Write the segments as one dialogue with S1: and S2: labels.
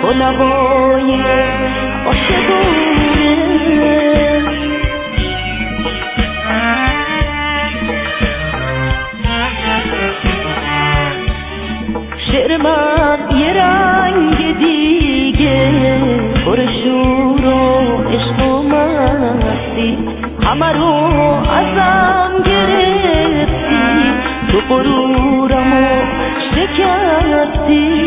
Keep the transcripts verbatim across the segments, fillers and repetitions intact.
S1: با نوای عاشقونه. شعر من یه رنگ دیگه پر شور و عشق و مستی، همه رو ازم گرفتی، تو غرورمو شکستی.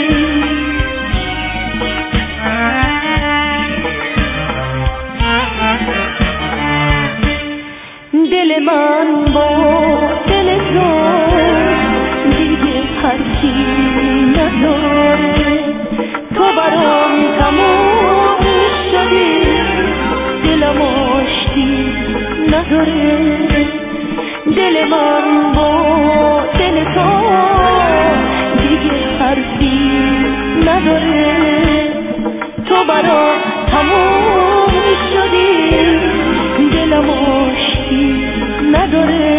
S1: دل من با دل تو دیگه حرفی نداره، تو برام تموم شدی، دلم آشتی نداره. دل من با دل تو دیگه حرفی نداره، تو برام تموم شدی، دلم آشتی نداره.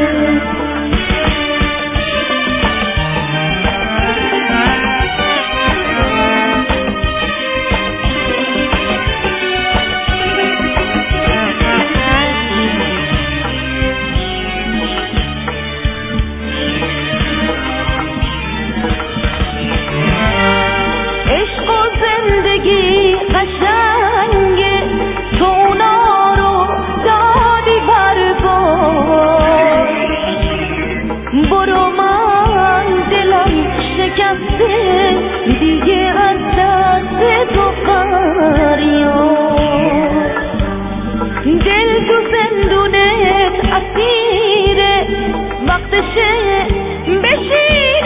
S1: قشنگه تو اونا رو دادی بربار، برو من دلم شکسته دیگه از دست تو فریاد. دل تو زندونت اسیره، وقتشه بشین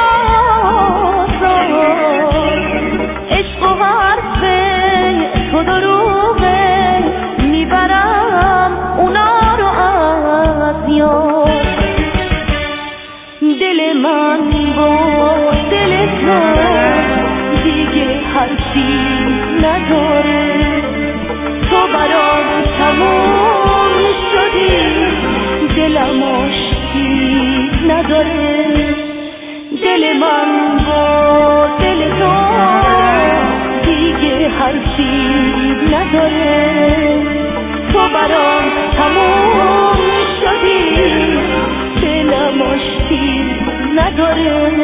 S1: آزاد. عشق و تو دروغه میبرم اونا رو از یاد. دل من با دل تو دیگه حرفی نداره، تو برام تموم شدی، دلم آشتی نداره. دل من با دل تو دیگه حرفی نداره، تو برام تموم شدی، دلم آشتی نداره.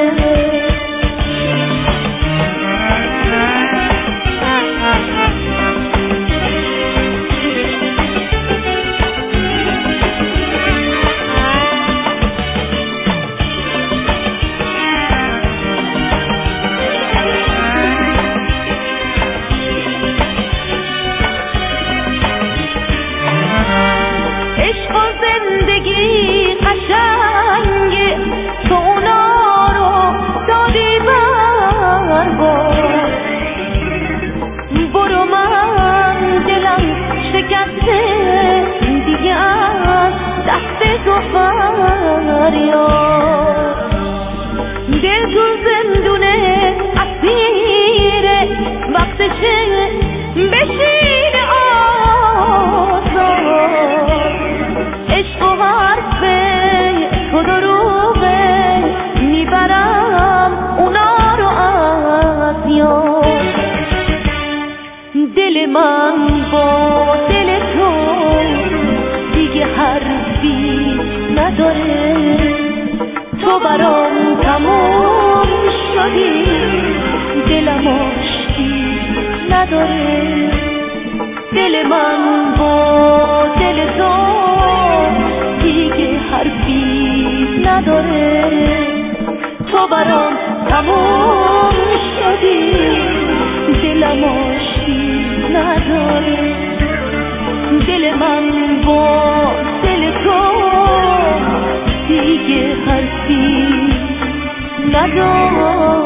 S1: دل تو زندونه اسیره، وقتشه بشین آزاد. عشق و حرفه تو دروغه میبرم اونا رو از یاد. دل من با دل تو دیگه حرفی نداره، تو برام تموم شدی، دلم آشتی نداره. دل من با دل تو دیگه حرفی نداره، تو برام تموم شدی، دلم آشتی نداره. دل من با دل تو دیگه حرفی نداره.